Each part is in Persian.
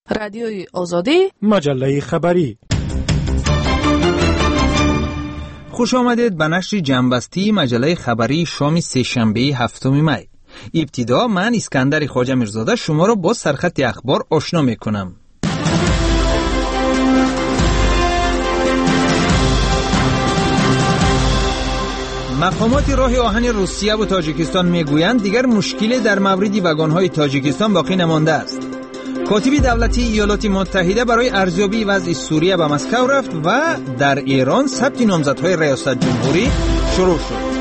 رادیوی آزادی، مجله خبری. خوش آمدید به نشر جنبستی مجله خبری شام سه‌شنبه 7 می. ابتدا من اسکندر خواجه میرزاده شما را با سرخط اخبار آشنا میکنم. مقامات راه آهن روسیه و تاجیکستان میگویند دیگر مشکلی در مورد واگن‌های تاجیکستان باقی نمانده است. کاتب دولتی ایالات متحده برای ارزیابی وضع سوریه به مسکو رفت و در ایران ثبت نامزدهای ریاست جمهوری شروع شد.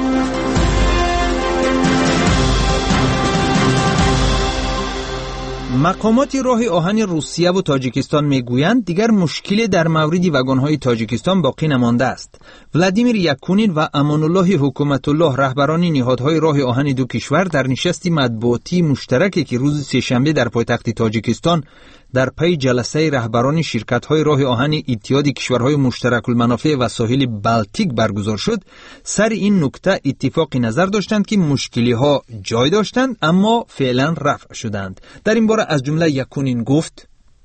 مقامات راه آهن روسیه و تاجیکستان میگویند دیگر مشکلی در مورد واگن‌های تاجیکستان باقی نمانده است. ولادیمیر یاکونین و امان الله حکومت الله رهبران نهادهای راه آهن دو کشور در نشست مطبوعاتی مشترکی که روز سه‌شنبه در پایتخت تاجیکستان در پی جلسه رهبران شرکت‌های راه آهن اتحاد کشورهای مشترک المنافع و ساحل بالتیک برگزار شد، سر این نکته اتفاق نظر داشتند که مشکلی‌ها جای داشتند اما فعلا رفع شدند. در این باره از جمله یاکونین گفت: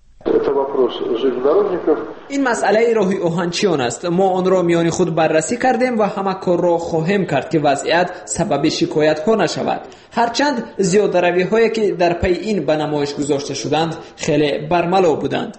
این مسئله راه آهنچیان است. ما آن را میان خود بررسی کردیم و همه کار را خواهیم کرد که وضعیت سبب شکایت ها نشود. هرچند زیاده‌روی هایی که در پی این به نمایش گذاشته شدند خیلی برملا بودند.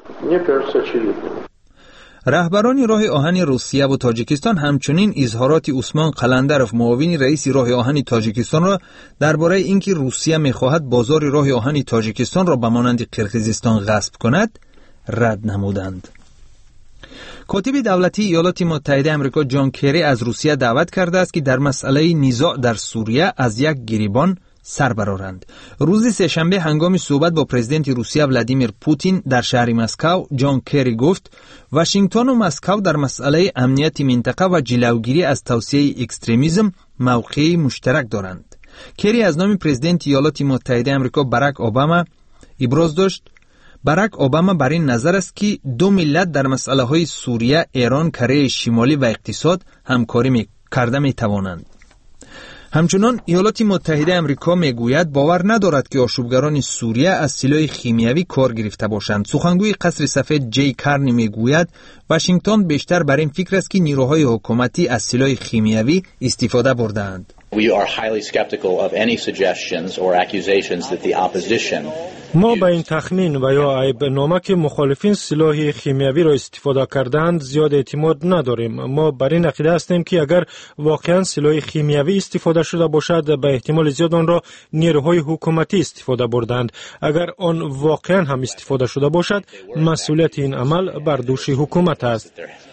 رهبران راه آهن روسیه و تاجیکستان همچنین اظهارات عثمان قلندروف معاون رئیس راه آهن تاجیکستان را درباره اینکه روسیه می‌خواهد بازار راه آهن تاجیکستان را به مانند قرقیزستان غصب کند رد نمودند. کاتب دولتی ایالات متحده آمریکا جان کری از روسیه دعوت کرده است که در مسئله نزاع در سوریه از یک گریبان سر برآورند. روز سه‌شنبه هنگام صحبت با پرزیدنت روسیه ولادیمیر پوتین در شهر مسکو، جان کری گفت واشنگتن و مسکو در مسئله امنیت منطقه و جلوگیری از توسعه اکستریمیسم موقعی مشترک دارند. کری از نام پرزیدنت ایالات متحده آمریکا باراک اوباما ابراز داشت. باراک اوباما بر این نظر است که دو ملت در مسئله های سوریه، ایران، کره شمالی و اقتصاد همکاری کرده می توانند. همچنان ایالات متحده آمریکا میگوید باور ندارد که آشوبگران سوریه از سلاح شیمیایی کار گرفته باشند. سخنگوی قصر سفید جی کارنی میگوید واشنگتن بیشتر بر این فکر است که نیروهای حکومتی از سلاح شیمیایی استفاده بردند. We are highly skeptical of any suggestions or accusations that the opposition ما به این تخمین و یا عیب نامه که مخالفین سلاح شیمیایی را استفاده کردند زیاد اعتماد نداریم. ما بر این عقیده هستیم که اگر واقعا سلاح شیمیایی استفاده شده باشد به احتمال زیاد آن را نیروهای حکومتی استفاده بردند. اگر آن واقعا هم استفاده شده باشد مسئولیت این عمل بر دوش حکومت است.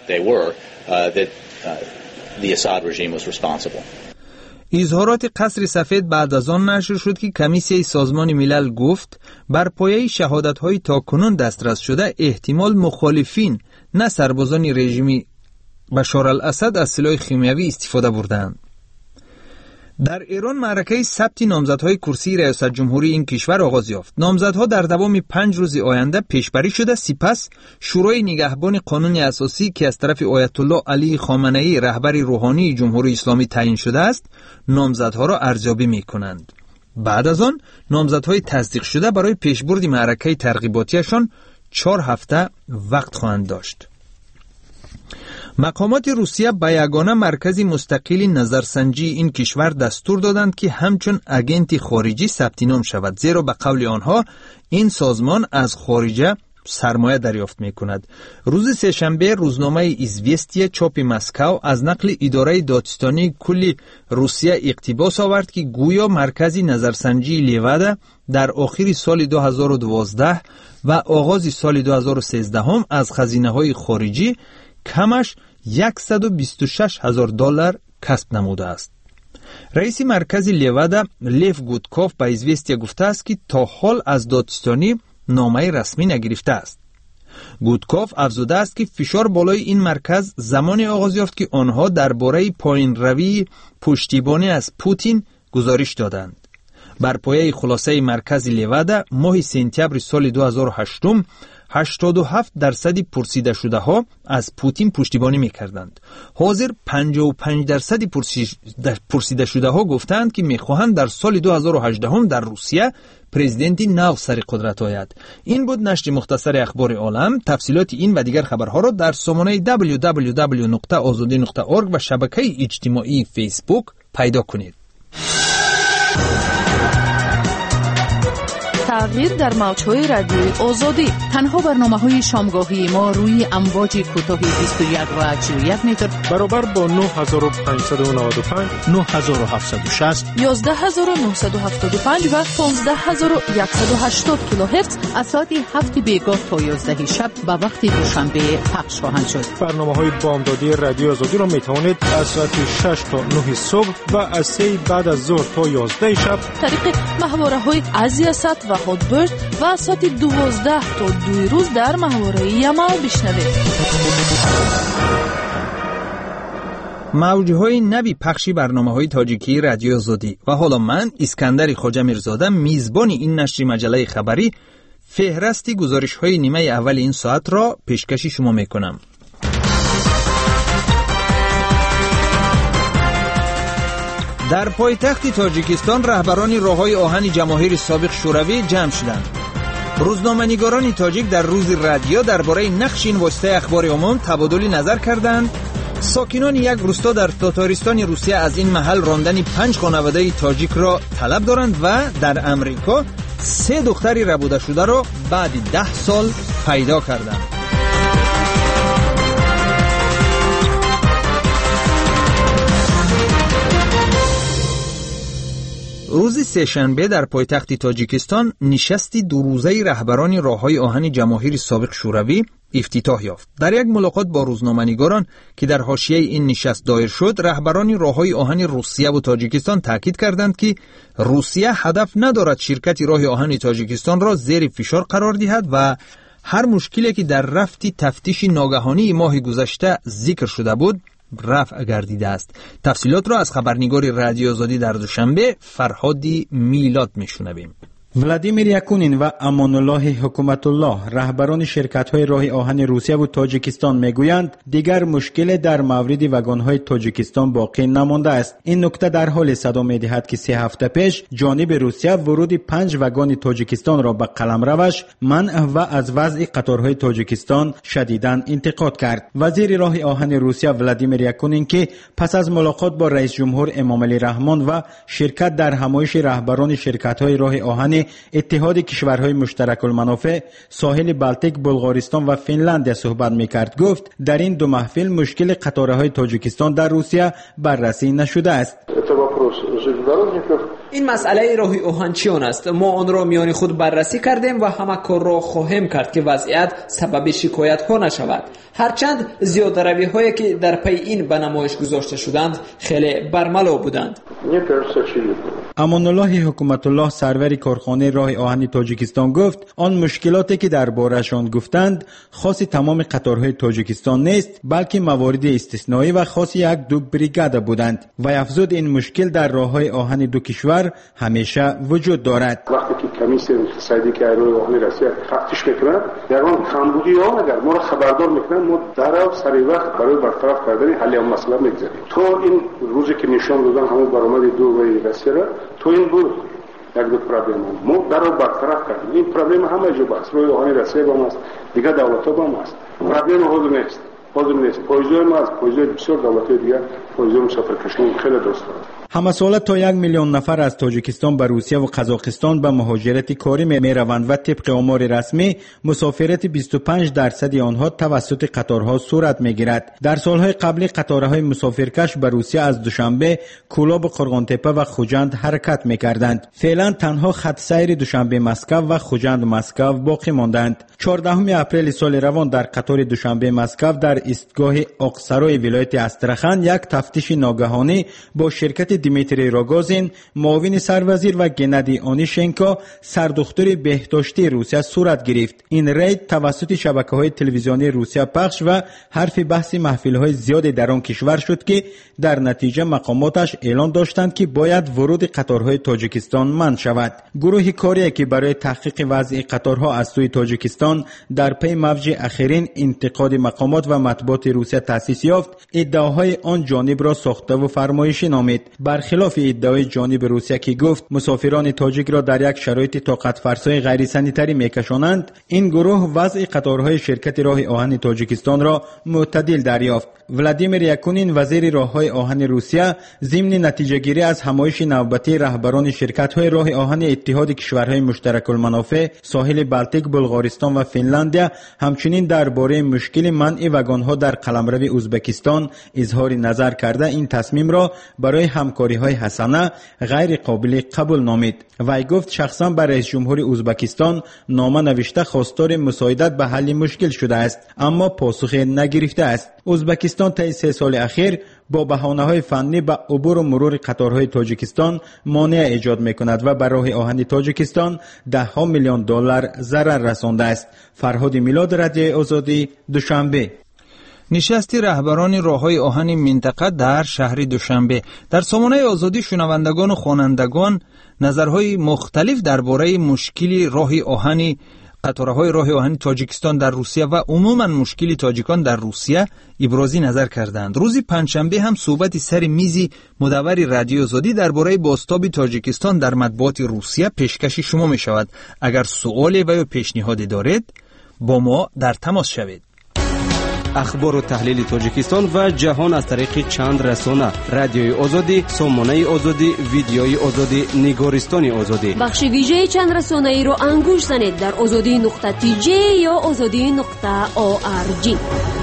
اظهارات قصر سفید بعد از آن نشر شد که کمیسیه سازمان ملل گفت بر پایه شهادت‌های تاکنون دسترس شده احتمال مخالفین نه سربازان رژیم بشار الاسد از سلاح شیمیایی استفاده بردند. در ایران معرکه ثبت نامزدهای کرسی ریاست جمهوری این کشور آغاز یافت. نامزدها در دوام 5 روز آینده پیشبری شده. سپس شورای نگهبان قانون اساسی که از طرف آیت الله علی خامنه‌ای رهبر روحانی جمهوری اسلامی تعیین شده است نامزدها را ارزیابی می‌کنند. بعد از آن نامزدهای تصدیق شده برای پیشبرد معرکه ترغیباتیشان 4 هفته وقت خواهند داشت. مقامات روسیه به یگانه مرکز مستقل نظرسنجی این کشور دستور دادند که همچون اگنت خارجی ثبت نام شود، زیرا به قول آنها این سازمان از خارجه سرمایه دریافت می کند. روز سه‌شنبه روزنامه ایزویستیا چاپ مسکو از نقل اداره دادستانی کل روسیه اقتباس آورد که گویا مرکز نظرسنجی لیوادا در آخر سال 2012 و آغاز سال 2013 هم از خزینه‌های خارجی کمش $126,000 کسب نموده است. رئیس مرکز لیوادا لیف گودکوف به ایزویستیا گفته است که تا حال از دادستانی نامه رسمی نگرفته است. گودکوف افزوده است که فشار بالای این مرکز زمان آغاز یافت که آنها درباره پایین روی پشتیبانی از پوتین گزارش دادند. بر پایه خلاصه مرکز لیوادا ماه سپتامبر سال 2008 87% پرسیده شده ها از پوتین پشتیبانی می‌کردند. حاضر 55% پرسیده شده ها گفتند که می‌خواهند در سال 2018 در روسیه پرزیدنتی نو سر قدرت آید. این بود نشر مختصر اخبار عالم. تفصیلات این و دیگر خبرها را در سامانه www.azadi.org و شبکه اجتماعی فیسبوک پیدا کنید. تغییر در موج‌های رادیوی آزادی. تنها برنامه‌های شامگاهی ما روی امواج کوتاه 21 و 41 متر برابر با 9595 9760 11975 و 15180 کیلوهرتز از ساعت 7 بیگاه تا 11 شب به وقت دوشنبه پخش خواهند شد. برنامه‌های بامدادی رادیو آزادی را می‌توانید از ساعت 6 تا 9 صبح و از 3 بعد از ظهر تا 11 شب طریق محوره‌های ازیاست و هاتبرد و از ساعت 12 تا 2 روز در محوره یما بشنوید. موج‌های نوی پخشی برنامه‌های تاجیکی رادیو آزادی. و حالا من اسکندر خواجه میرزاده میزبان این نشر مجله خبری فهرست گزارش‌های نیمه اول این ساعت را پیشکش شما میکنم. در پایتخت تاجیکستان رهبران راههای آهن جماهیر سابق شوروی جمع شدند. روزنامه‌نگاران تاجیک در روز رادیو درباره نقش این واسطه اخبار عموم تبادل نظر کردند. ساکنان یک روستا در تاتارستان روسیه از این محل راندن 5 خانواده تاجیک را طلب دارند و در امریکا 3 دختری ربوده شده را بعد 10 سال پیدا کردند. روز سه‌شنبه در پایتخت تاجیکستان نشستی 2 روزه رهبران راههای آهن جماهیر سابق شوروی افتتاح یافت. در یک ملاقات با روزنامه‌نگاران که در حاشیه این نشست دایر شد، رهبران راههای آهن روسیه و تاجیکستان تاکید کردند که روسیه هدف ندارد شرکت راه آهن تاجیکستان را زیر فشار قرار دهد و هر مشکلی که در رفت تفتیش ناگهانی ماه گذشته ذکر شده بود رفع گردیده است. تفصیلات را از خبرنگار رادیو آزادی در دوشنبه فرهادی میلاد میشنویم. ولادیمیر یاکونین و امان الله حکومت الله رهبران شرکت‌های راه آهن روسیه و تاجیکستان میگویند دیگر مشکل در مورد واگن‌های تاجیکستان باقی نمانده است. این نکته در حال صدا می‌دهد که 3 هفته پیش جانب روسیه ورود 5 واگن تاجیکستان را به قلمروش منع و از وضع قطارهای تاجیکستان شدیداً انتقاد کرد. وزیر راه آهن روسیه ولادیمیر یاکونین که پس از ملاقات با رئیس جمهور امامعلی رحمان و شرکت در همایش رهبران شرکت‌های راه آهن اتحاد کشورهای مشترک المنافع ساحل بالتیک، بلغارستان و فنلاند صحبت می‌کرد، گفت در این 2 محفل مشکل قطارهای تاجیکستان در روسیه بررسی نشده است. این مسئله راه آهن چیان است؟ ما آن را میان خود بررسی کردیم و همه کار را خواهیم کرد که وضعیت سبب شکایت ها نشود. هرچند زیاده‌روی هایی که در پی این به نمایش گذاشته شدند خیلی برملا بودند. امان الله حکومت الله سرور کارخانه راه آهن تاجیکستان گفت آن مشکلاتی که درباره‌شان گفتند خاص تمام قطارهای تاجیکستان نیست، بلکه موارد استثنایی و خاص 1-2 بریگاد بودند و افزود این مشکل در راههای آهن 2 کشور همیشه وجود دارد. وقتی که کمیسیون اقتصادی که راه آهن روسیه تفتیش میکنه یگان کمبودی ها اگر ما را خبردار میکنن ما درو سری وقت برای برطرف کردن حل اون مسئله میگذاریم. تو این روزی که نشان دادن همون برآمد 2 و روسیه را تو این بود یک دو پرابلم ما درو برطرف کردیم. این پرابلم همه جا است. راه آهن روسیه با ماست، دیگه دولت ها با ماست. پرابلم حل نیست. پایزوی ما از پایزوی بسیار دولت‌های دیگر پایزوی مسافرکشی خیلی درست دارد. همه ساله تا 1 میلیون نفر از تاجیکستان به روسیه و قزاقستان به مهاجرت کاری میروند و طبق آمار رسمی مسافرت 25% آنها توسط قطارها صورت میگیرد. در سالهای قبلی قطارهای مسافرکش به روسیه از دوشنبه، کولاب، قرغانتپه و خوجند حرکت میکردند. فعلا تنها خط سیر دوشنبه مسکو و خوجند مسکو باقی ماندند. 14 اپریل سال روان در قطار دوشنبه مسکو در ایستگاه آقسرای ولایت استرخان یک تفتیش ناگهانی با شرکت دیمیتری راگازین، معاون سروزیر و گنادی آنیشنکو، سردختر بهداشتی روسیه صورت گرفت. این رید توسط شبکه‌های تلویزیونی روسیه پخش و حرف بحث محفل‌های زیادی در آن کشور شد که در نتیجه مقاماتش اعلان داشتند که باید ورود قطارهای تاجیکستان منع شود. گروه کاری که برای تحقیق وضع قطارها از سوی تاجیکستان در پی موج اخرین انتقاد مقامات و مطبوعات روسیه تأسیس یافت، ادعاهای آن جانب را ساخته و فرمایشی نامید. برخلاف ادعای جانب روسیه که گفت مسافران تاجیک را در یک شرایط طاقت فرسای غیر سنیتری میکشانند، این گروه وضع قطارهای شرکت راه آهن تاجیکستان را معتدل دریافت. ولادیمیر یاکونین وزیر راههای آهن روسیه ضمن نتیجه گیری از همایش نوبتی رهبران شرکت‌های راه آهن اتحاد کشورهای مشترک المنافع ساحل بالتیک، بلغارستان و فنلاندیا همچنین درباره مشکل منع واگن‌ها در قلمرو ازبکستان اظهار نظر کرده این تصمیم را برای همکاری‌های حسنه غیر قابل قبول نامید. وی گفت شخصا به رئیس جمهور ازبکستان نامه نوشته خواستار مساعدت به حل مشکل شده است، اما پاسخ نگرفته است. ازبکستان طی 3 سال اخیر با بهانه‌های فنی به عبور و مرور قطارهای تاجیکستان مانع ایجاد می‌کند و بر راه آهن تاجیکستان $10 میلیون ضرر رسانده است. فرهاد میلاد، رادیو آزادی، دوشنبه. نشست رهبران راههای آهن منطقه در شهر دوشنبه. در سامانه آزادی شنوندگان و خوانندگان نظرهای مختلف درباره مشکل راه آهن قطارهای راه آهن تاجیکستان در روسیه و عموما مشکل تاجیکان در روسیه ابراز نظر کردند. روز پنجشنبه هم صحبت سر میز مدور رادیو آزادی درباره بازتاب تاجیکستان در مطبوعات روسیه پیشکش شما می شود. اگر سوالی و یا پیشنهادی دارید با ما در تماس شوید. اخبار و تحلیل تاجیکستان و جهان از طریق چند رسانه: رادیوی آزادی، سامانه آزادی، ویدیوی آزادی، نگارستان آزادی. بخش ویژه چند رسانه ای رو انگوش زنید در azadi.tj یا azadi.org.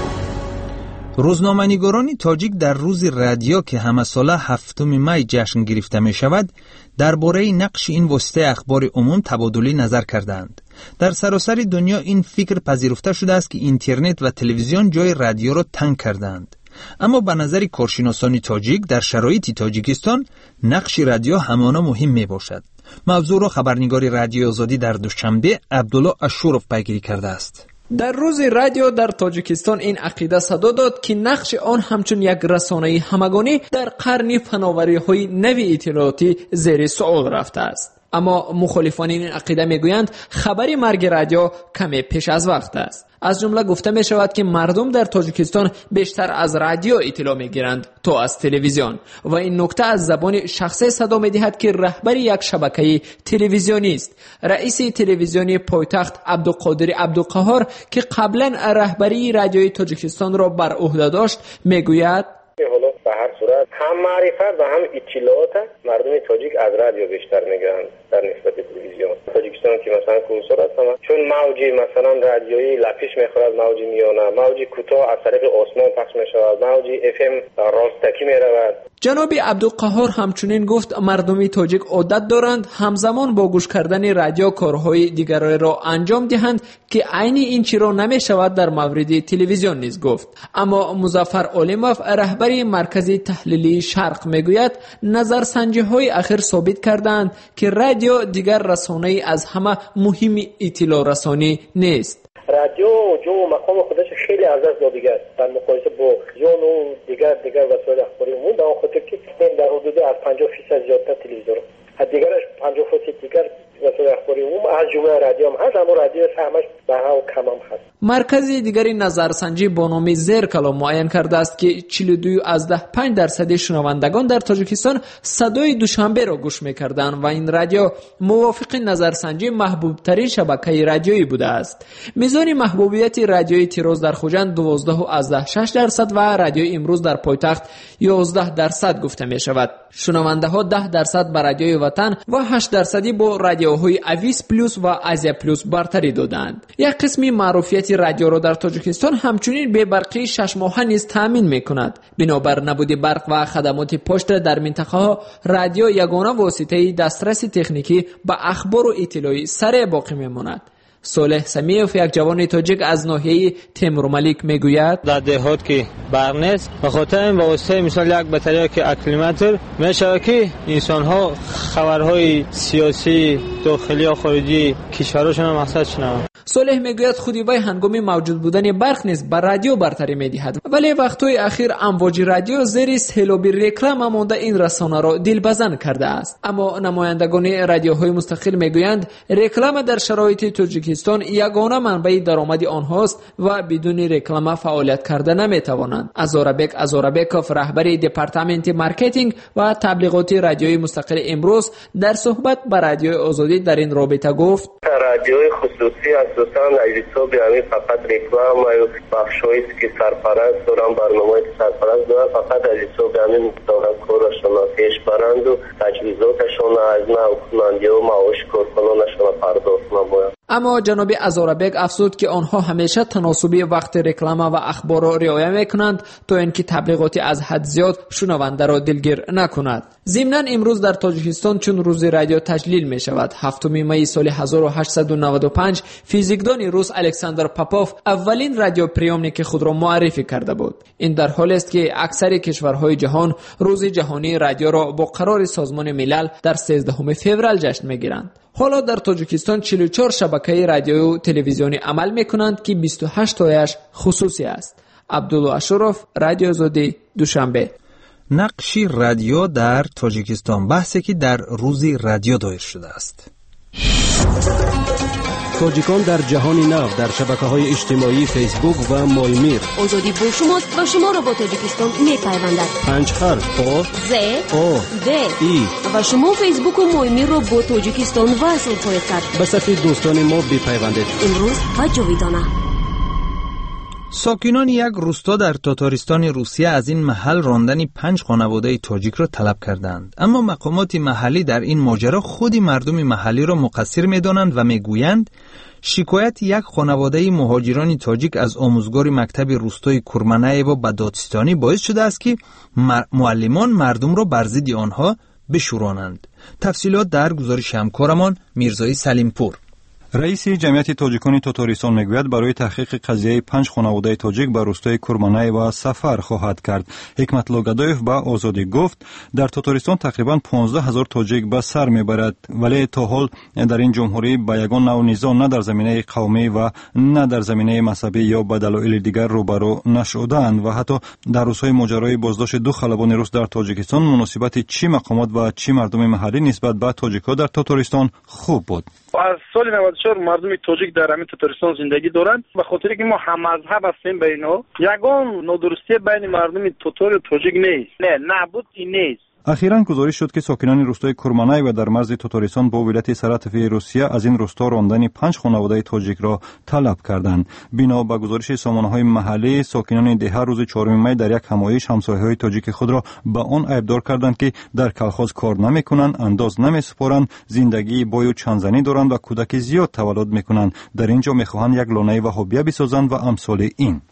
روزنامه‌نگاران تاجیک در روز رادیو که همه ساله 7 می جشن گرفته می شود درباره نقش این واسطه اخبار عموم تبادل نظر کردند. در سراسر دنیا این فکر پذیرفته شده است که اینترنت و تلویزیون جای رادیو را تنگ کردند، اما به نظر کارشناسان تاجیک در شرایط تاجیکستان نقش رادیو همانا مهم می باشد. موضوع را خبرنگار رادیو آزادی در دوشنبه عبدالله اشورف پیگیری کرده است. در روز رادیو در تاجیکستان این عقیده صدا داد که نقش آن همچون یک رسانه همگانی در قرن فناوری‌های نوی اطلاعاتی زیر سوال رفته است. اما مخالفان این عقیده میگویند خبری مرگ رادیو کمی پیش از وقت است. از جمله گفته می شود که مردم در تاجیکستان بیشتر از رادیو اطلاع میگیرند تا از تلویزیون و این نکته از زبان شخصی صدا می دهد که رهبر یک شبکه تلویزیونی است. رئیس تلویزیونی پایتخت عبدالقادر عبدالقهار که قبلا رهبری رادیوی تاجیکستان را بر عهده داشت میگوید حالا به هر صورت هم معرفت و هم اطلاعات مردم تاجیک از رادیو بیشتر میگیرند در نسبت تلویزیون. تاجیکستان که مثلا کنسول است چون موجی مثلا رادیویی لپیش میخورد، موجی میانه، موجی کوتاه از طریق آسمان پخش میشود، موجی FM راستکی میرود. جناب عبدالقهار همچنین گفت مردم تاجیک عادت دارند همزمان با گوش کردن رادیو کارهای دیگری را انجام دهند که عین این چیز را نمیشود در مورد تلویزیون نیز گفت. اما مظفر عالموف رهبر مرکز تحلیلی شرق میگوید نظرسنجی‌های اخیر ثابت کردند که رادیو دیگر رسانه‌ای از همه مهم اطلاع رسانی نیست. رادیو جو مقام خودش خیلی از دست داده است در مقایسه با جون و دیگر وسایل اخباری عمومی، در خاطر که در حدود از 50% زیادتر تلویزیون از دیگرش 50% دیگر وسایل اخباری عمومی از جمله رادیو هم هست، اما رادیو سهمش به هم کم هم هست. مرکز دیگری نظرسنجی با نام زرکلا معین کرده است که 42.5% شنوندگان در تاجیکستان صدای دوشنبه را گوش می‌کردند و این رادیو موافق نظرسنجی محبوب ترین شبکه رادیویی بوده است. میزان محبوبیت رادیوی تیروز در خوجند 12.6% و رادیوی امروز در پایتخت 11% گفته می شود. شنونده ها 10% به رادیوی وطن و 8% با رادیوهای اویس پلوس و آزیا پلوس برتری دادند. یک قسمی معروفیت رادیو را در تاجیکستان همچنین به برقی 6 ماهه نیز تامین می‌کند. بنابر نبود برق و خدمات پشت در منطقه ها، رادیو یگانه واسطه دسترسی تکنیکی به اخبار و اطلاعی سریع باقی میماند. صالح سمیوف یک جوان تاجیک از ناحیه تیمورملیک میگوید در دهات که برق نیست به خاطر این واسطه مثال یک بطری که اکلیمتر میشه که انسان ها خبرهای سیاسی داخلی و خارجی کشورشون هم محسوس شنوند. صالح میگوید خودی وی هنگام موجود بودن برق نیز بر رادیو برتری میدهد، ولی وقتهای اخیر امواج رادیو زیر سیلابی رکلام مانده این رسانه را دلبزن کرده است. اما نمایندگان رادیوهای مستقل میگویند رکلام در شرایط تاجیکستان یگانه منبع درآمد آنهاست و بدون رکلام فعالیت کرده نمیتوانند. ازاربکوف رهبر دپارتمنت مارکتینگ و تبلیغات رادیوی مستقل امروز در صحبت با رادیوی آزادی در این رابطه گفت: رادیوی خصوصی اساساً از حساب همین فقط رکلام و بخشایی که سرپرست دارن، برنامه‌ای که سرپرست دارن، فقط از حساب همین کارشون پیش برند و تجهیزاتشون از نوکنندی و معاش کارکنانشون پرداخت نماید. اما جناب ازاربک افزود که آنها همیشه تناسبی وقت رکلام و اخبار را رعایت میکنند تا اینکه تبلیغاتی از حد زیاد شنونده را دلگیر نکند. ضمناً امروز در تاجیکستان چون روز رادیو تجلیل می شود، 7 می سال 1895 فیزیکدان روس الکساندر پاپوف اولین رادیو پریامنیک خود را معرفی کرده بود. این در حالی است که اکثر کشورهای جهان روز جهانی رادیو را با قرار سازمان ملل در 13 فوریه جشن میگیرند. حالا در تاجیکستان 44 شبکه رادیو و تلویزیونی عمل میکنند که 28 تایش خصوصی است. عبدالله اشرف، رادیو آزادی، دوشنبه. نقش رادیو در تاجیکستان، بحثی که در روز رادیو دایر شده است. تاجیکان در جهان نو در شبکه‌های اجتماعی فیسبوک و مایمیر. آزادی با شماست و شما را با تاجیکستان می‌پیوندد. 5 حرف آ ز او د ای و شما فیسبوک و مایمیر را با تاجیکستان وصل خواهید کرد. به صفحه دوستان ما بپیوندید. امروز و جاویدانه. ساکنان یک روستا در تاتارستان روسیه از این محل راندن 5 خانواده تاجیک را طلب کردند، اما مقامات محلی در این ماجرا خود مردم محلی را مقصر می‌دانند و می‌گویند شکایت یک خانواده مهاجران تاجیک از آموزگار مکتب روستای کرمانایو و دادستانی باعث شده است که معلمان مردم را بر ضد آنها بشورانند. تفصیلات در گزارش همکارمان میرزایی سلیمپور. رئیس جمعیت تاجیکان تاتارستان میگوید برای تحقیق قضیه 5 خانواده تاجیک به روستای کرمانایو سفر خواهد کرد. حکمت لوگادویف به آزادی گفت در تاتارستان تقریبا 15,000 تاجیک به سر میبرد، ولی تا حال در این جمهوری به یگان نوع نزاع نه در زمینه قومی و نه در زمینه مذهبی یا به دلایل دیگر روبرو نشدند و حتی در روزهای ماجرای بازداشت 2 خلبان روس در تاجیکستان مناسبت چی مقامات و چی مردم محلی نسبت به تاجیک‌ها در تاتارستان خوب بود. از سال 94 مردم تاجیک در همین تاتارستان زندگی دارند، به خاطر که ما هم مذهب هستیم به اینا. یگان نادرستی بین مردم تاتار و تاجیک نیست. نه نبود این نیست. اخیراً گزارش شد که ساکنان روستای کرمانایو در مرز تاتارستان با ولایت سراتفی روسیه از این روستا راندن 5 خانواده تاجیک را طلب کردند. بنا به گزارش سامانه‌های محلی، ساکنان ده روز 4 می در یک همایش همسایه‌های تاجیک خود را به آن عیبدار کردند که در کلخاز کار نمی‌کنند، انداز نمی‌سپارند، زندگی بای و چندزنی دارند و کودک زیاد تولد می‌کنند. در اینجا می‌خواهند یک لانه وهابیه بسازند و امثال این.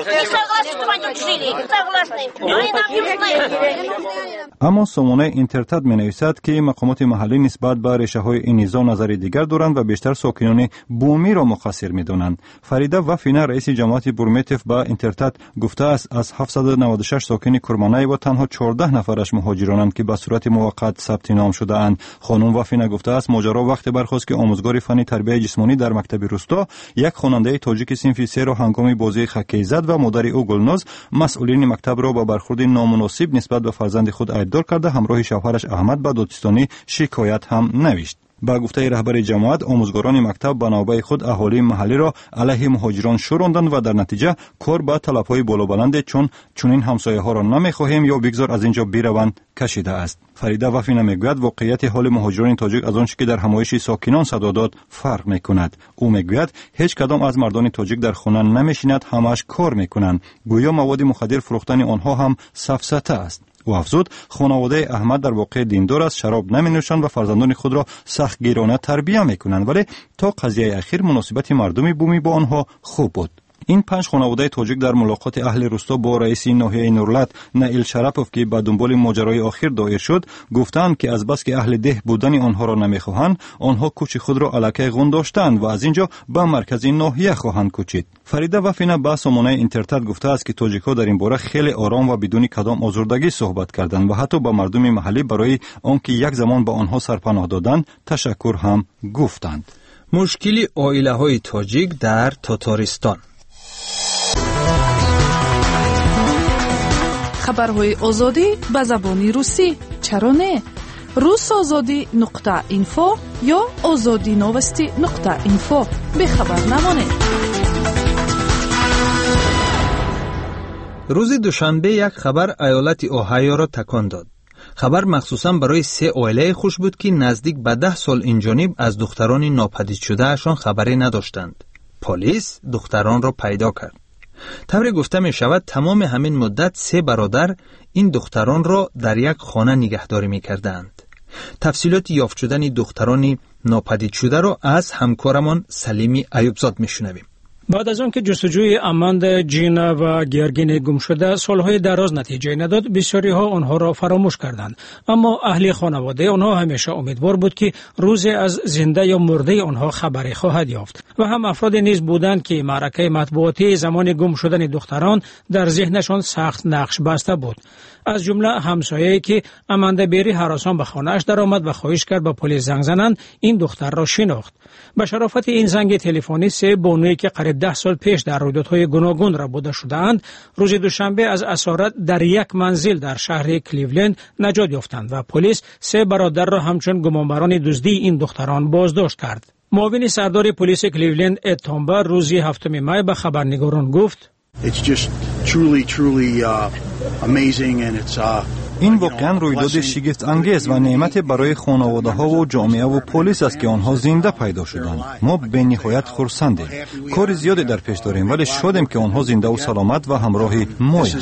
اما سامانه اینترتد می‌نویسد که مقامات محلی نسبت به ریشه‌های این نزاع نظر دیگر دارند و بیشتر ساکنان بومی را مقصر می‌دانند. فریده وفینه رئیس جماعت بورمیتف به اینترتد گفته است از 796 ساکن کرمانایو تنها 14 نفرش مهاجرانند که به صورت موقت ثبت نام شده اند. خانم وفینه گفته است ماجرا وقتی برخاست که آموزگار فنی تربیت جسمانی در مکتب روستا یک خواننده تاجیک صنف 3 را هنگام بازی خکی زد و مادر او گلناز مسئولین مکتب را با برخورد نامناسب نسبت به فرزند خود عیبدار کرده همراه شوهرش احمد به دادستانی شکایت هم نوشت. با گفته رهبر جماعت آموزگاران مکتب به نوبه خود اهالی محلی را علیه مهاجران شوراندند و در نتیجه کار به طلب‌های بالابلند چون این همسایه‌ها را نمی‌خواهیم یا بگذار از اینجا بروند کشیده است. فریده وفینه میگوید واقعیت حال مهاجران تاجیک از آنچه که در همایش ساکنان صدا داد فرق می‌کند. او میگوید هیچ کدام از مردان تاجیک در خانه نمی‌شینند، همش کار می‌کنند. گویا مواد مخدر فروختن آنها هم سفسطه است. و افزود خانواده احمد در واقع دیندار است، شراب نمی‌نوشند و فرزندان خود را سخت گیرانه تربیت می‌کنند، ولی تا قضیه اخیر مناسبت مردم بومی با آنها خوب بود. این 5 خانواده تاجیک در ملاقات اهل روستا با رئیس ناحیه نورلت نائیل شرپوف که به دنبال ماجرای آخر دایر شد گفتند که از بس که اهل ده بودن آنها را نمیخواهند، آنها کوچ خود را علاکه غون داشتند و از اینجا به مرکز ناحیه خواهند کوچید. فریده وفینه به سامانه اینترتد گفته است که تاجیک‌ها در این باره خیلی آرام و بدون کدام آزردگی صحبت کردند و حتی با مردم محلی برای آنکه یک زمان به آنها سرپناه دادند تشکر هم گفتند. مشکلی عائله‌های تاجیک در تاتارستان. خبرهای آزادی به زبان روسی چرا نه؟ rusazodi.info یا azadinovosti.info به خبر نمانید. روز دوشنبه یک خبر ایالت اوهایو را تکان داد. خبر مخصوصاً برای 3 عائله خوش بود که نزدیک به 10 سال این جانب از دختران ناپدید شده اشان خبری نداشتند. پلیس دختران را پیدا کرد. طوری گفته می شود تمام همین مدت 3 برادر این دختران را در یک خانه نگهداری می کردند. تفصیلات یافت شدن دختران ناپدید شده را از همکارمان سلیمی ایوبزاد می شنویم. بعد از آن که جستجوی اماند، جینا و گیارگین گم شده سالهای دراز نتیجه نداد، بسیاری ها آنها را فراموش کردند. اما اهل خانواده آنها همیشه امیدوار بود که روزی از زنده یا مرده آنها خبری خواهد یافت. و هم افراد نیز بودند که معرکه مطبوعاتی زمان گم شدن دختران در ذهنشان سخت نقش بسته بود. از جمله همسایه‌ای که اماندا بیری هراسان به خانه‌اش درآمد و خواهش کرد به پلیس زنگ زنند، این دختر را شناخت. به شرافت این زنگ تلفنی 3 بانویی که قریب 10 سال پیش در رویدادهای گوناگون ربوده شده‌اند، روز دوشنبه از اسارت در یک منزل در شهر کلیولند نجات یافتند و پلیس 3 برادر را همچون گمانبران دزدی این دختران بازداشت کرد. معاون سردار پلیس کلیولند اد تامبر روز 7 می به خبرنگاران گفت: این واقعا رویداد شگفت انگیز و نعمت برای خانواده ها و جامعه و پلیس است که آنها زنده پیدا شدند. ما به نهایت خرسندیم. کار زیادی در پیش داریم ولی شادیم که آنها زنده و سلامت و همراه ماییم.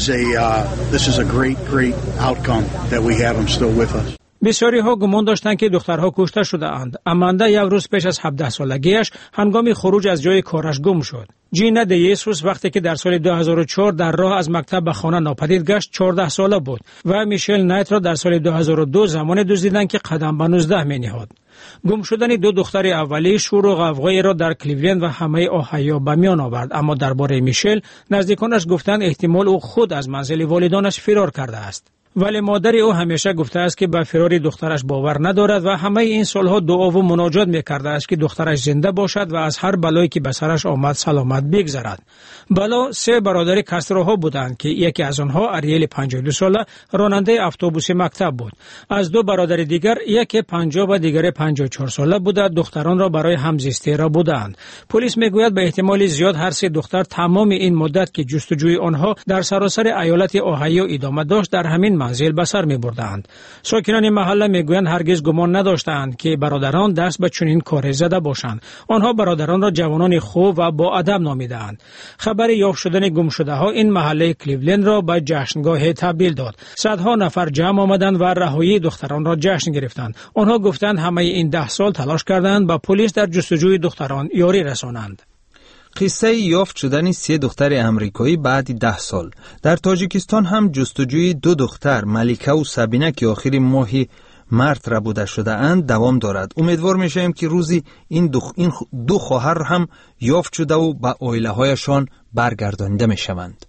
بسیاری ها گمان داشتند که دخترها کشته شده اند. اماندا یک روز پیش از 17 سالگیش هنگام خروج از جای کارش گم شد. جینا دیسوس وقتی که در سال 2004 در راه از مکتب به خانه ناپدید گشت 14 ساله بود و میشل نایت را در سال 2002 زمان دزدیدند که قدم به 19 می نهاد. گم شدن 2 دختر اولی شور و غوغایی را در کلیولند و همه اوهایو به میان آورد. اما درباره میشل نزدیکانش گفتند احتمال او خود از منزل والدانش فرار کرده است. ولی مادر او همیشه گفته است که به فرار دخترش باور ندارد و همه این سالها دعا و مناجات می‌کرده است که دخترش زنده باشد و از هر بلایی که به سرش آمد سلامت بگذرد. بالا 3 برادر کاستروها بودند که یکی از آنها اریل 52 ساله راننده اتوبوس مکتب بود. از 2 برادر دیگر یکی 50 و دیگر 54 ساله بوده دختران را برای همزیستی را بودند. پلیس میگوید به احتمال زیاد هر 3 دختر تمام این مدت که جستجوی آنها در سراسر ایالت اوهایو ادامه داشت در همین منزل به سر می‌بردند. ساکنان محله میگویند هرگز گمان نداشتند که برادران دست به چنین کاری زده باشند. آنها برادران را جوانان خوب و با ادب نامیدند. خبر یافت شدن گم شده ها این محله کلیولند را به جشنگاه تبدیل داد. صدها نفر جمع آمدند و رهایی دختران را جشن گرفتند. آنها گفتند همه این 10 سال تلاش کردند با پلیس در جستجوی دختران یاری رسانند. قصه یافت شدن 3 دختر امریکایی بعد 10 سال. در تاجیکستان هم جستجوی 2 دختر ملیکه و سبینه که آخر ماه مارس ربوده شده اند دوام دارد. امیدوار میشیم که روزی این دو خواهر هم یافت شده و به عائله هایشان برگردانیده میشوند.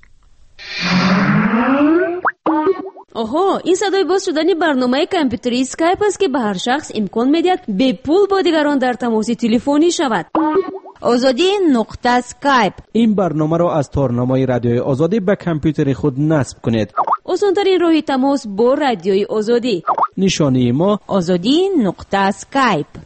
آها، این صدای باز شدن برنامه کامپیوتری اسکایپ است که به هر شخص امکان میدهد به پول با دیگران در تماس تلفنی شود. azadi.skype. این برنامه را از تارنامه رادیوی آزادی به کامپیوتر خود نصب کنید. آسان‌ترین راه تماس با رادیوی آزادی. نشانی ما azadi.skype.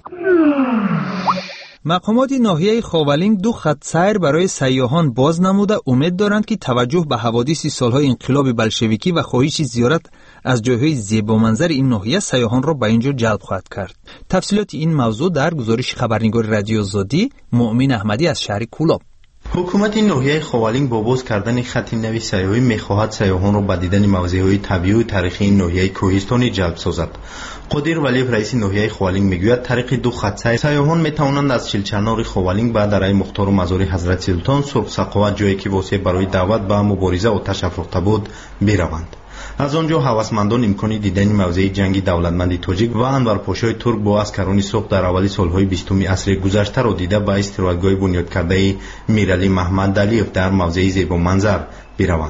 مقامات ناحیه خاولینگ 2 خط سیر برای سیاحان باز نموده امید دارند که توجه به حوادث سالهای انقلاب بلشویکی و خواهش زیارت از جایهای زیبا منظر این ناحیه سیاحان را به اینجا جلب خواهد کرد. تفصیلات این موضوع در گزارش خبرنگار رادیو آزادی مؤمن احمدی از شهر کولاب. حکومت ناحیه خاولینگ با باز کردن خط نوی سیاحی می‌خواهد سیاحان را به دیدن موضع‌های طبیعی و تاریخی این ناحیه کوهستانی جلب سازد. قادر ولیف رئیس ناحیه خاولینگ میگوید طریق 2 خط سیر سیاحان میتوانند از چلچنار خاولینگ به درای مختار و مزار حضرت سلطان سرخ سقوت جایی که واسه برای دعوت به مبارزه آتش افروخته بود بروند. از آنجا هوسمندان امکان دیدن موضع جنگی دولتمند تاجیک و انور پاشای ترک با عسکران سرخ در اوایل سالهای 20 عصر گذشته را دیده به استراحتگاه بنیاد کرده میرعلی محمد علیف در موضع زیبا منظر بروند.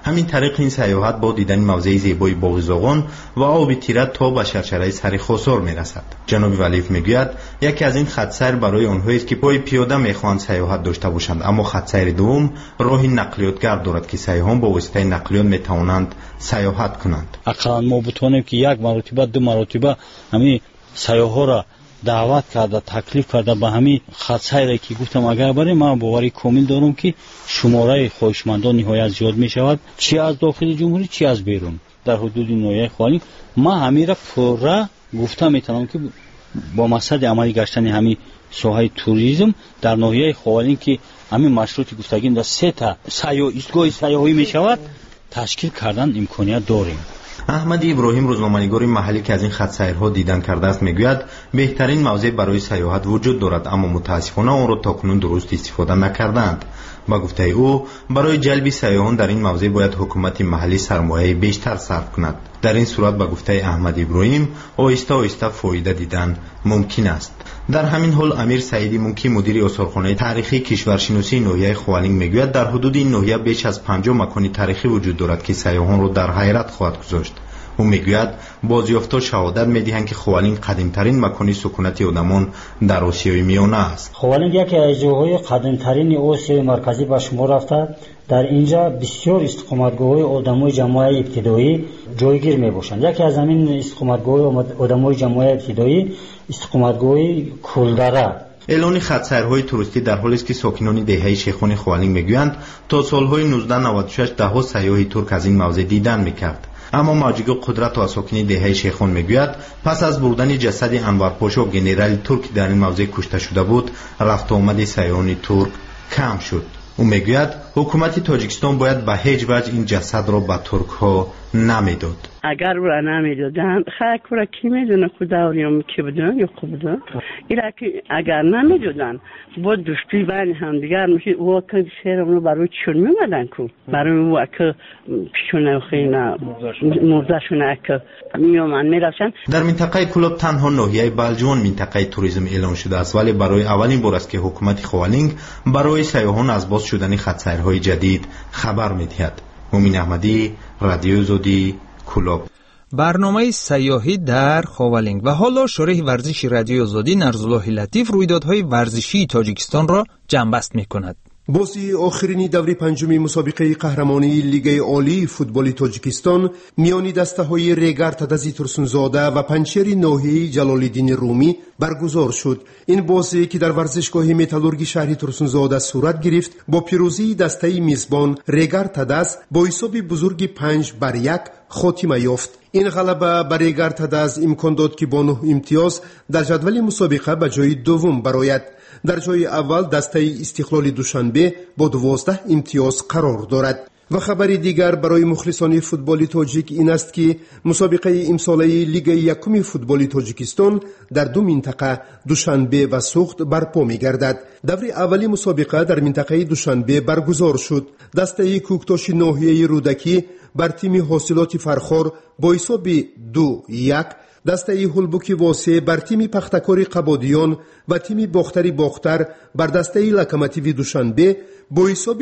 همین طریق این سیاحت با دیدن موضع زیبای باغ زاغان و آب تیره تا به شرشره سر خسار میرسد. جناب ولیف میگوید یکی از این خط سیر برای آنهایی است که پای پیاده میخواهند سیاحت داشته باشند، اما خط سیر دوم راه نقلیاتگر دارد که سیاحان با واسطه نقلیات میتوانند سیاحت کنند. اقلا ما بتوانیم که یک مرتبه دو مرتبه همین سیاحا را دعوت کرده، تکلیف کرده به همین خط سیری که گفتم اگر بریم، من باوری کامل دارم که شماره خواهشمندان نهایت زیاد می شود، چی از داخل جمهوری چی از بیرون در حدود نوحه خوالینگ. ما همین را پورا گفته میتونم که با مقصد عملی گشتن همین ساحه توریسم در نوحه خوالینگ که همین مشروط گفتگیم در 3 تا ایستگاه سیاحی می شود تشکیل کردن امکانیت داریم. احمد ابراهیم روزنامه‌نگار محلی که از این خط سیرها دیدن کرده است میگوید بهترین موضع برای سیاحت وجود دارد، اما متاسفانه آن را تاکنون درست استفاده نکردند. با گفته او برای جلب سیاحان در این موضع باید حکومت محلی سرمایه بیشتر صرف کند. در این صورت با گفته احمد ابراهیم آهسته آهسته فایده دیدن ممکن است. در همین حال امیر سعیدی منکی مدیر آثارخانه تاریخی کشورشناسی ناحیه خوالینگ میگوید در حدود این ناحیه بیش از 50 مکان تاریخی وجود دارد که سیاحان را در حیرت خواهد گذاشت. او میگوید بازیافتا شهادت میدهند که خوالینگ قدیمترین مکان سکونت آدمان در آسیای میانه است. خوالینگ یکی از جاهای قدیمترین آسیای مرکزی به شمار رفته. در اینجا بسیار استقامتگاه‌های آدمای جماعت ابتدایی جایگیر میباشند. یکی از همین استقامتگاه‌های آدمای جماعت ابتدایی استقامتگاه کلدره. اعلان خط سیرهای توریستی در حالی است که ساکنان دهه شیخان خوالینگ میگویند تا سالهای 1996 ده‌ها سیاح ترک از این موضع دیدن میکرد. اما ماجیگو قدرت و ساکنین دهه شیخان میگوید پس از بردن جسد انور پاشا گنرال ترک در این موضع کشته شده بود، رفت آمد سیاحان ترک کم شد. او میگوید حکومت تاجیکستان باید به هیچ وجه این جسد را به ترک ها نمیداد. اگر او را نمیدادن خاک را کی میدونه خداوریام کی بودن یا خوب بودن، اینا که اگر نمیدادن با دوستی بین هم دیگر میشه او که شهرم رو برای چون میمدن کو برای او که پیشونه خینا مرزشونه که میومن میرفتن. در منطقه کلوب تنها ناحیه بلجوان منطقه توریسم اعلام شده است، ولی برای اولین بار است که حکومت خوالینگ برای سیاحان از باز شدن خط سیرهای جدید خبر میدهد. مومین احمدی، رادیو آزادی، کلوب. برنامه سیاحی در خوالینگ. و حالا شرح ورزش رادیو آزادی نرزالله لطیف رویدادهای ورزشی تاجیکستان را جنبست می‌کند. بازی آخرین دوره پنجم مسابقه قهرمانی لیگ عالی فوتبال تاجیکستان میان دسته‌های ریگر تدزی ترسونزاده و پنچیر ناحیه جلال‌الدین رومی برگزار شد. این بازی که در ورزشگاه متالورگی شهر ترسونزاده صورت گرفت با پیروزی دسته میزبان ریگر تدز با حساب بزرگ 5-1 خاتمه یافت. این غلبه برای ریگر تدز امکان داد که با 9 امتیاز در جدول مسابقه به جای دوم برآید. در جای اول دسته استقلال دوشنبه با 12 امتیاز قرار دارد. و خبری دیگر برای مخلصان فوتبال تاجیک این است که مسابقه امساله لیگ یکم فوتبال تاجیکستان در 2 منطقه دوشنبه و سوخت برپا می گردد. دور اولی مسابقه در منطقه دوشنبه برگزار شد. دسته کوکتاش ناحیه رودکی بر تیم حاصلات فرخار با حساب 2-1، دسته هلبوکی واسه بر تیم پختکاری قبادیان و تیم باختری باختر بر دسته لکمتیوی دوشنبه با حساب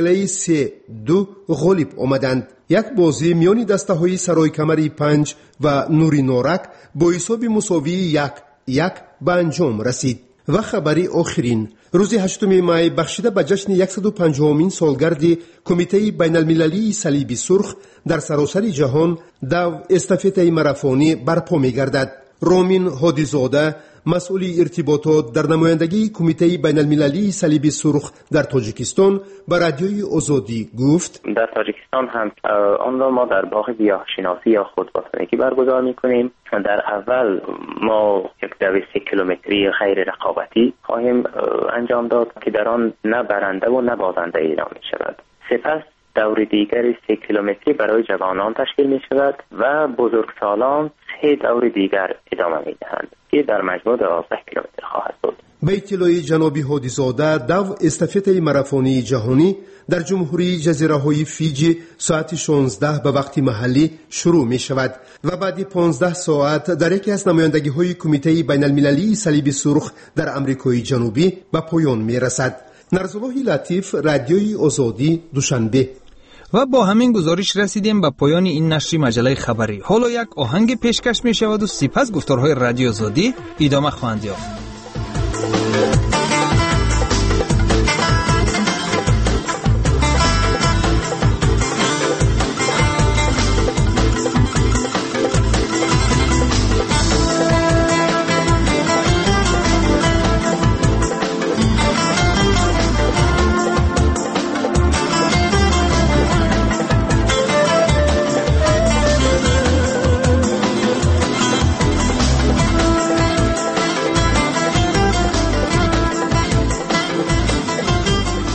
1-3-2 غالب آمدند. یک بازی میان دسته های سرای کمری 5 و نوری نورک با حساب مساوی 1-1 به انجام رسید. و خبری آخرین روز 8 می بخشیده به جشن 150مین سالگرد کمیته بین المللی صلیب سرخ در سراسر جهان دو استافت ماراتونی برپا می گردد. رامین هادیزاده مسئول ارتباطات در نمایندگی کمیته بین المللی صلیب سرخ در تاجیکستان به رادیوی آزادی گفت در تاجیکستان هم آن را ما در باغ گیاهشناسی یا خودباستانیکی برگزار می‌کنیم. در اول ما یک دوره 3 کیلومتری غیر رقابتی خواهیم انجام داد که در آن نه برنده و نه بازنده اعلام می‌شود. سپس دور دیگر 3 کیلومتری برای جوانان تشکیل می‌شود و بزرگسالان 3 دور دیگر ادامه می‌دهند که در مجموع 12 کیلومتر خواهد بود. به اطلاع جناب هادیزاده دو استافت ماراتونی جهانی در جمهوری جزیره‌های فیجی ساعت 16 به وقت محلی شروع می شود و بعد 15 ساعت در یکی از نمایندگی‌های کمیته بین المللی صلیب سرخ در آمریکای جنوبی به پایان می رسد. نرزالله لطیف، رادیوی آزادی، دوشنبه. و با همین گزارش رسیدیم به پایان این نشر مجله خبری. حالا یک آهنگ پیشکش می شود و سپس گفتارهای رادیو آزادی ادامه خواهند یافت.